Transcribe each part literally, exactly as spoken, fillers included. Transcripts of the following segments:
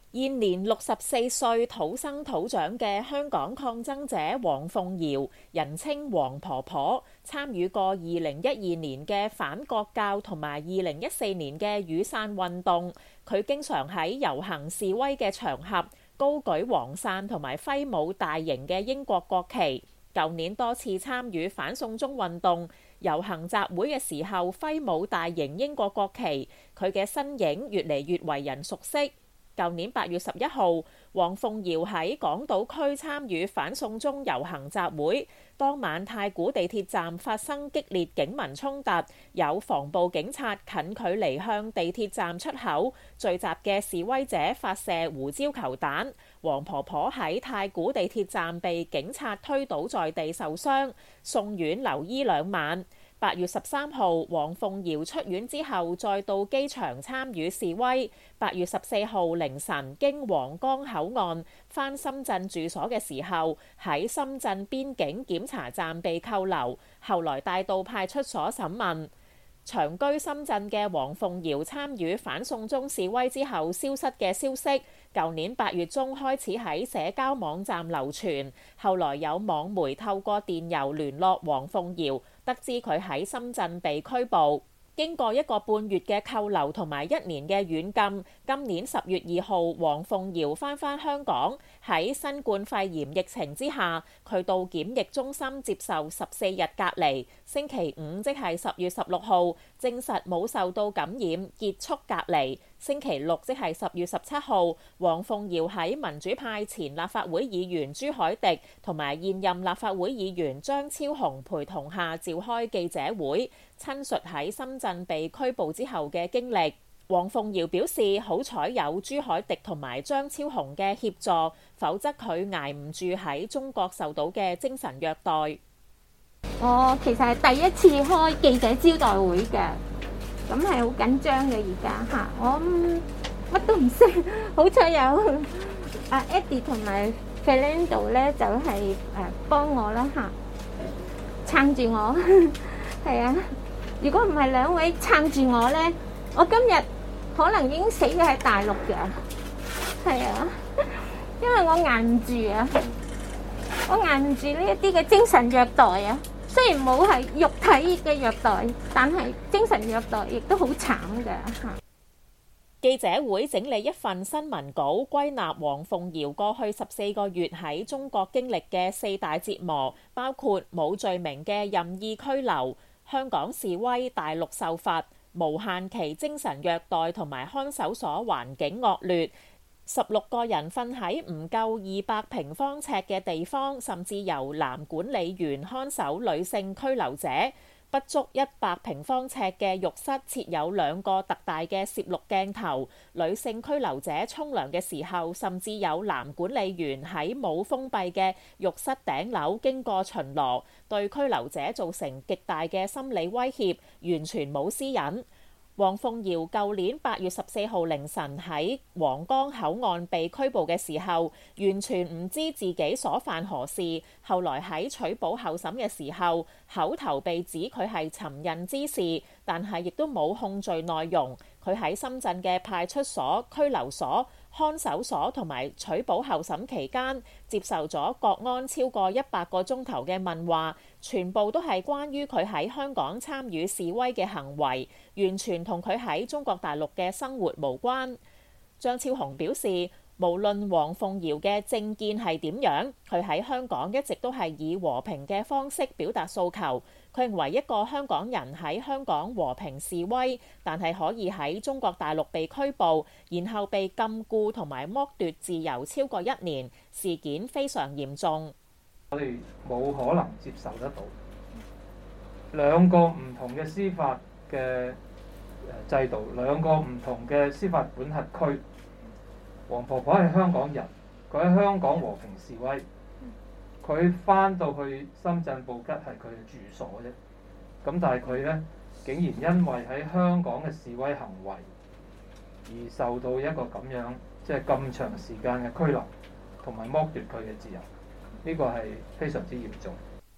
現年六十四歲土生土長嘅香港抗爭者黃鳳瑤，人稱黃婆婆，參與過二零一二年嘅反國教同埋二零一四年嘅雨傘運動。佢經常喺遊行示威嘅場合高舉黃傘同埋揮舞大型嘅英國國旗。舊年多次參與反送中運動，遊行集會嘅時候揮舞大型英國國旗，佢嘅身影越嚟越為人熟悉。舊年八月十一號，黃鳳瑤喺港島區參與反送中遊行集會，當晚太古地鐵站發生激烈警民衝突，有防暴警察近距離向地鐵站出口聚集嘅示威者發射胡椒球彈，黃婆婆喺太古地鐵站被警察推倒在地受傷，送院留醫兩晚。八月十三號，黃鳳瑤出院之後，再到機場參與示威。八月十四號凌晨經皇崗口岸返深圳住所嘅時候，喺深圳邊境檢查站被扣留，後來帶到派出所審問。長居深圳嘅黃鳳瑤參與反送中示威之後消失嘅消息，舊年八月中開始喺社交網站流傳，後來有網媒透過電郵聯絡黃鳳瑤，得知佢喺深圳被拘捕。經過一個半月嘅扣留同埋一年嘅軟禁，今年十月二號，黃鳳瑤返返香港。喺新冠肺炎疫情之下，佢到檢疫中心接受十四日隔離。星期五即係十月十六號，證實冇受到感染，結束隔離。星期六即係十月十七號，黃鳳瑤喺民主派前立法會議員朱凱廸同埋現任立法會議員張超雄陪同下召開記者會，親述喺深圳被拘捕之後嘅經歷。黃鳳瑤表示，好彩有朱凱廸同埋張超雄嘅協助，否則佢捱唔住喺中國受到嘅精神虐待。 我其實係第一次開記者招待會嘅，咁係好緊張嘅而家嚇，我乜都唔識，好彩有阿 Eddie 同埋 Fernando 咧，就係誒幫我啦嚇，撐住我，係啊！如果唔係兩位撐住我咧，我今日可能已經死咗喺大陸嘅，係啊，因為我捱唔住啊，我捱唔住呢一啲嘅精神虐待啊。雖然冇係肉體嘅虐待，但係精神虐待亦都好慘嘅。 記者會整理一份新聞稿，歸納黃鳳瑤過去十四個月喺中國經歷嘅四大折磨，包括冇罪名嘅任意拘留、香港示威大陸受罰、無限期精神虐待同埋看守所環境惡劣。十六個人瞓喺唔夠二百平方尺嘅地方，甚至由男管理員看守女性拘留者。不足一百平方尺嘅浴室設有兩個特大嘅攝錄鏡頭，女性拘留者沖涼嘅時候，甚至有男管理員喺冇封閉嘅浴室頂樓經過巡邏，對拘留者造成極大嘅心理威脅，完全冇私隱。黃鳳瑤舊年八月十四號凌晨喺皇崗口岸被拘捕嘅時候，完全唔知自己所犯何事。後來喺取保候審嘅時候，口頭被指佢係尋釁滋事，但係亦都冇控罪內容。佢喺深圳嘅派出所、拘留所、看守所同埋取保候審期間，接受咗國安超過一百個鐘頭嘅問話，全部都係關於佢喺香港參與示威嘅行為，完全同佢喺中國大陸嘅生活無關。張超雄表示，無論黃鳳瑤嘅政見係點樣，佢喺香港一直都係以和平嘅方式表達訴求。佢認為一個香港人喺香港和平示威，但係可以喺中國大陸被拘捕，然後被禁錮同埋剝奪自由超過一年，事件非常嚴重。 我哋冇可能接受得到兩個唔同嘅司法嘅制度，兩個唔同嘅司法管轄區。黃婆婆係香港人，佢喺香港和平示威，佢返到去深圳布吉係佢嘅住所啫。咁但係佢呢，竟然因為喺香港嘅示威行為而受到一個咁樣即係咁長時間嘅拘留，同埋剝奪佢嘅自由，呢個係非常之嚴重。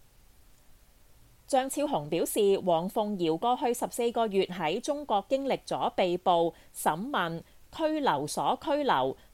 張超雄表示，黃鳳瑤過去十四個月喺中國經歷咗被捕、審問、拘留所拘留、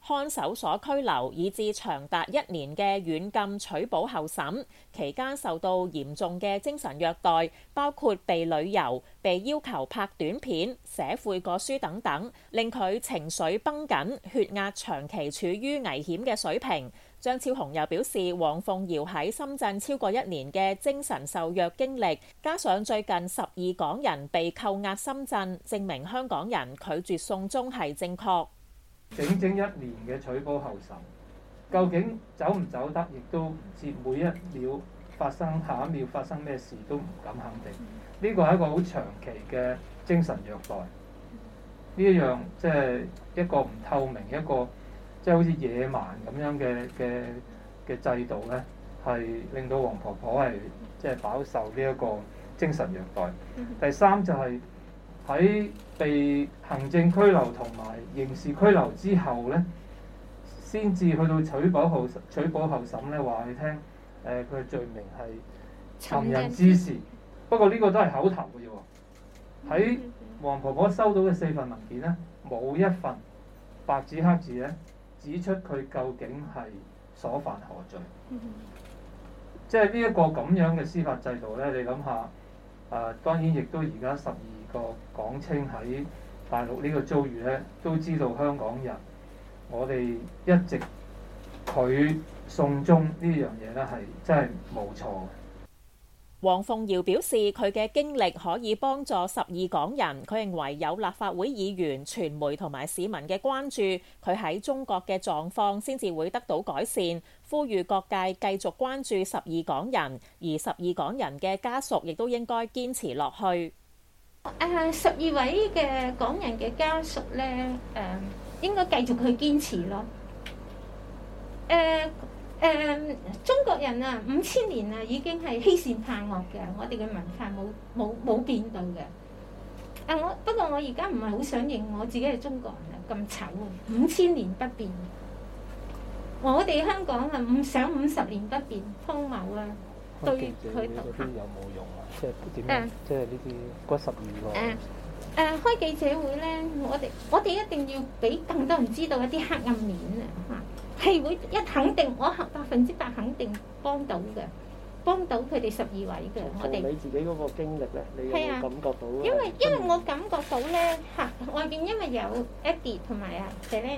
看守所拘留，以致長達一年嘅軟禁取保候審，期間受到嚴重嘅精神虐待，包括被旅遊、被要求拍短片、寫悔過書等等，令佢情緒繃緊，血壓長期處於危險嘅水平。張超雄又表示，黃鳳瑤喺深圳超過一年嘅精神受虐經歷，加上最近十二港人被扣押深圳，證明香港人拒絕送中係正確。 整整一年嘅取保候審，究竟走唔走得，亦都唔知，每一秒發生，下一秒發生咩事都唔敢肯定。呢個係一個好長期嘅精神虐待，呢一樣即係一個唔透明，一個即係好似野蠻咁樣嘅嘅嘅制度咧，係令到黃婆婆係即係飽受呢一個精神虐待。第三就係喺被行政拘留同埋刑事拘留之後咧，先至去到取保候取保候審咧，話你聽，誒佢嘅罪名係尋釁滋事。不過呢個都係口頭嘅啫喎。喺黃婆婆收到嘅四份文件咧，冇一份白紙黑字咧指出佢究竟係所犯何罪。即係呢一個咁樣嘅司法制度咧，你諗下，誒、呃、當然亦都而家十二個港青喺大陸呢個遭遇咧，都知道香港人，我哋一直拒送中呢樣嘢咧係真係冇錯嘅。 黃鳳瑤表示，佢嘅經歷可以幫助十二港人。佢認為有立法會議員、傳媒同埋市民嘅關注，佢喺中國嘅狀況先至會得到改善。呼籲各界繼續關注十二港人，而十二港人嘅家屬亦都應該堅持落去。 誒，十二位嘅港人嘅家屬咧，誒應該繼續去堅持咯。誒。誒、嗯，中國人啊，五千年啊，已經係欺善怕惡嘅，我哋嘅文化冇冇冇變到嘅。啊，我不過我而家唔係好想認我自己係中國人啊，咁醜啊，五千年不變。我哋香港啊，唔想五十年不變，荒謬啊！對佢嗰啲有冇用啊？即係點樣？即係呢啲嗰十二個。誒、 啊、誒，開記者會咧，我哋我哋一定要俾更多人知道一啲黑暗面啊！嚇。係會一肯定，我百分之百肯定幫到嘅，幫到佢哋十二位嘅。我哋你自己嗰個經歷咧，你有冇感覺到？ 因為因為我感覺到咧嚇，外邊因為有 Eddie 同埋啊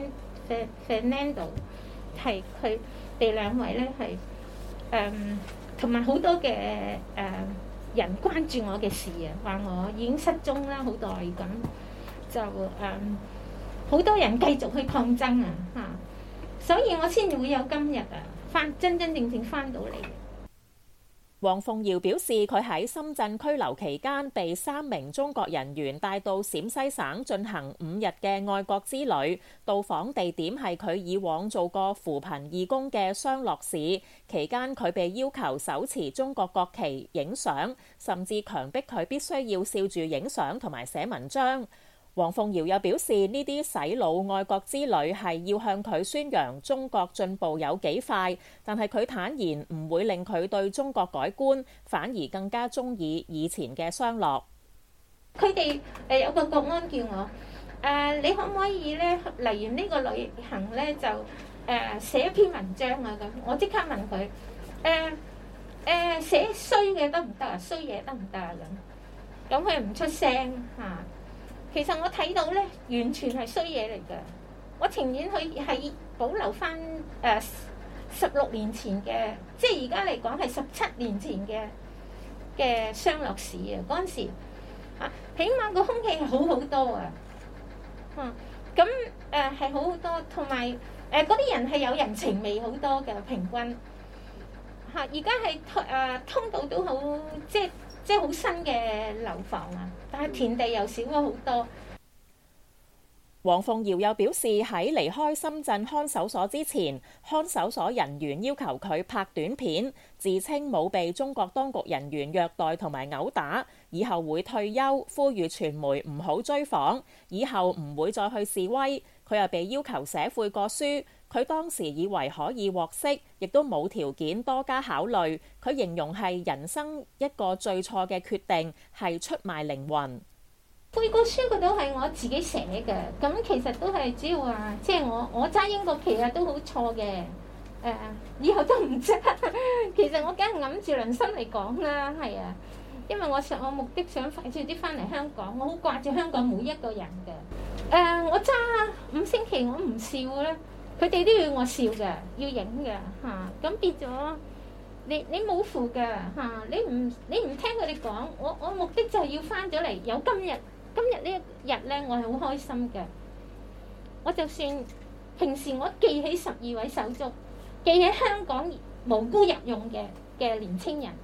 Fernando 係佢哋兩位咧係誒，同埋好多嘅誒、呃、人關注我嘅事啊，話我已經失蹤啦好耐咁，就誒好、呃、多人繼續去抗爭啊嚇。所以我先會有今日啊，翻真真正正翻到嚟。 黃鳳瑤表示，佢喺深圳拘留期間，被三名中國人員帶到陝西省進行五日嘅愛國之旅。到訪地點係佢以往做過扶貧義工嘅雙樂市。期間佢被要求手持中國國旗影相，甚至強迫佢必須要笑住影相同埋寫文章。黃鳳瑤又表示，呢啲洗腦愛國之旅係要向佢宣揚中國進步有幾快，但係佢坦言唔會令佢對中國改觀，反而更加中意以前嘅雙樂。 佢哋誒有個國安叫我誒、呃，你可唔可以咧嚟完呢個旅行咧就誒寫、呃、一篇文章啊咁？我即刻問佢誒誒寫衰嘅得唔得啊？衰嘢得唔得啊咁？咁佢唔出聲嚇。啊其實我睇到咧，完全係衰嘢嚟㗎。我情願去係保留翻誒十六年前嘅，即係而家嚟講係十七年前嘅嘅雙樂市啊！嗰陣時啊，起碼個空氣係好好多啊。嗯，咁誒係好好多，同埋誒嗰啲人係有人情味好多嘅平均嚇。而家係誒通道都好，即係。即係好新嘅樓房啊，但係田地又少咗好多。 黃鳳瑤又表示，喺離開深圳看守所之前，看守所人員要求佢拍短片，自稱冇被中國當局人員虐待同埋毆打，以後會退休，呼籲傳媒唔好追訪，以後唔會再去示威。佢又被要求寫悔過書，佢當時以為可以獲釋，亦都冇條件多加考慮。佢形容係人生一個最錯嘅決定，係出賣靈魂。 背個書嗰度係我自己寫嘅，咁其實都係主要話，即係我我揸英國旗啊都好錯嘅，誒、呃、以後都唔揸。其實我梗係揞住良心嚟講啦，係啊，因為我想我目的想快脆啲翻嚟香港，我好掛住香港每一個人嘅。誒、呃，我揸五星旗我唔笑咧，佢哋都要我笑嘅，要影嘅嚇，咁、啊、變咗。你你冇符㗎嚇，你唔你唔聽佢哋講，我我目的就係要翻咗嚟，有今日今日呢一日咧，我係好開心嘅。我就算平時我記起十二位手足，記起香港無辜入用嘅嘅年青人，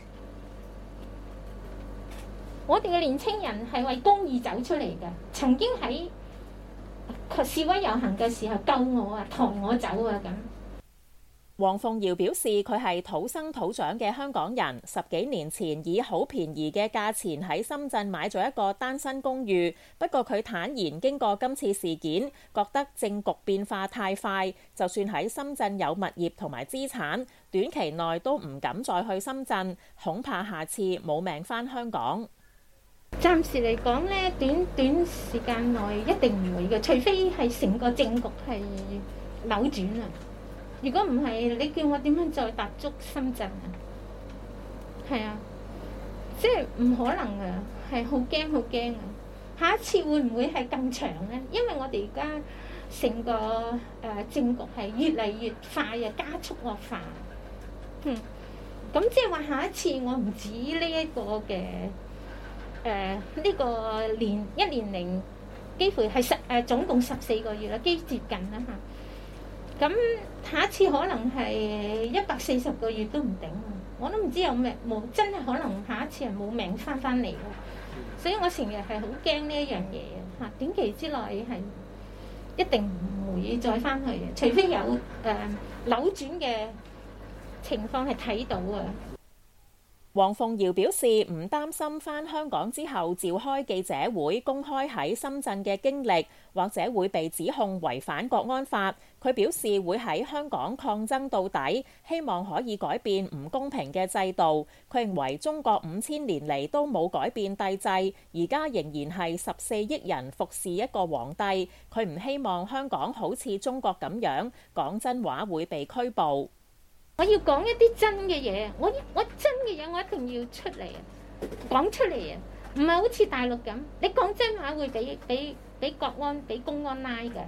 我哋嘅年青人係為公義走出嚟嘅，曾經喺示威遊行嘅時候救我啊，抬我走啊咁。 黃鳳瑤表示，佢係土生土長嘅香港人，十幾年前以好便宜嘅價錢喺深圳買咗一個單身公寓。不過佢坦言，經過今次事件，覺得政局變化太快，就算喺深圳有物業同埋資產，短期內都唔敢再去深圳，恐怕下次冇命返香港。 暫時嚟講呢，短短時間內一定唔會嘅，除非係成個政局係扭轉啊！如果唔係，你叫我點樣再踏足深圳啊？係啊，即係唔可能啊！係好驚好驚啊！下一次會唔會係更長咧？因為我哋而家成個誒、呃、政局係越嚟越快啊，加速惡化。嗯，咁即係話下一次我唔止呢一個嘅誒呢個年一年零幾乎係十誒、呃、總共十四個月啦，幾接近啦嚇。咁下一次可能係一百四十個月都唔定，我都唔知有咩冇，真係可能下一次係冇命翻翻嚟咯。所以我成日係好驚呢一樣嘢嚇，短期之內係一定唔會再翻去嘅，除非有誒、呃、扭轉嘅情況係睇到啊。 黃鳳瑤表示唔擔心返香港之後召開記者會公開喺深圳嘅經歷，或者會被指控違反國安法。佢表示會喺香港抗爭到底，希望可以改變唔公平嘅制度。佢認為中國五千年嚟都冇改變帝制，而家仍然係十四億人服侍一個皇帝。佢唔希望香港好似中國咁樣講真話會被拘捕。 我要講一啲真嘅嘢，我我真嘅嘢我一定要出嚟啊，講出嚟啊，唔係好似大陸咁，你講真話會俾俾俾國安俾公安拉嘅，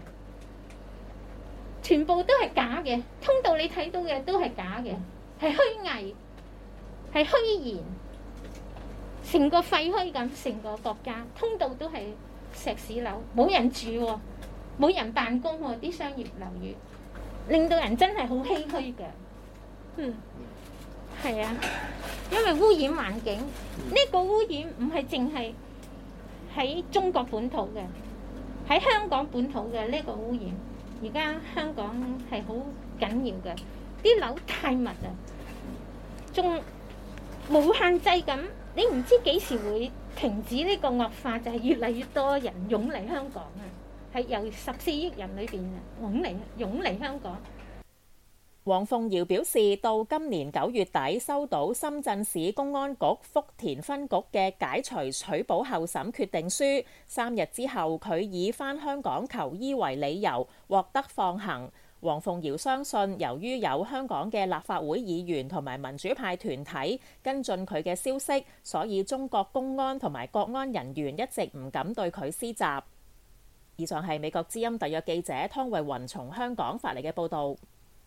全部都係假嘅，通道你睇到嘅都係假嘅，係虛偽，係虛言，成個廢墟咁，成個國家通道都係石屎樓，冇人住喎，冇人辦公喎，啲商業樓宇令到人真係好唏噓嘅。嗯，係啊，因為污染環境，呢個污染唔係淨係喺中國本土嘅，喺香港本土嘅呢個污染，而家香港係好緊要嘅，啲樓太密啊，仲冇限制咁，你唔知幾時會停止呢個惡化，就係越嚟越多人湧嚟香港啊，係由十四億人裏邊啊湧嚟湧嚟香港。 黃鳳瑤表示，到今年九月底收到深圳市公安局福田分局嘅解除取保候審決定書，三日之後佢以返香港求醫為理由獲得放行。黃鳳瑤相信，由於有香港嘅立法會議員同埋民主派團體跟進佢嘅消息，所以中國公安同埋國安人員一直唔敢對佢施襲。以上係美國之音特約記者湯慧雲從香港發嚟嘅報導。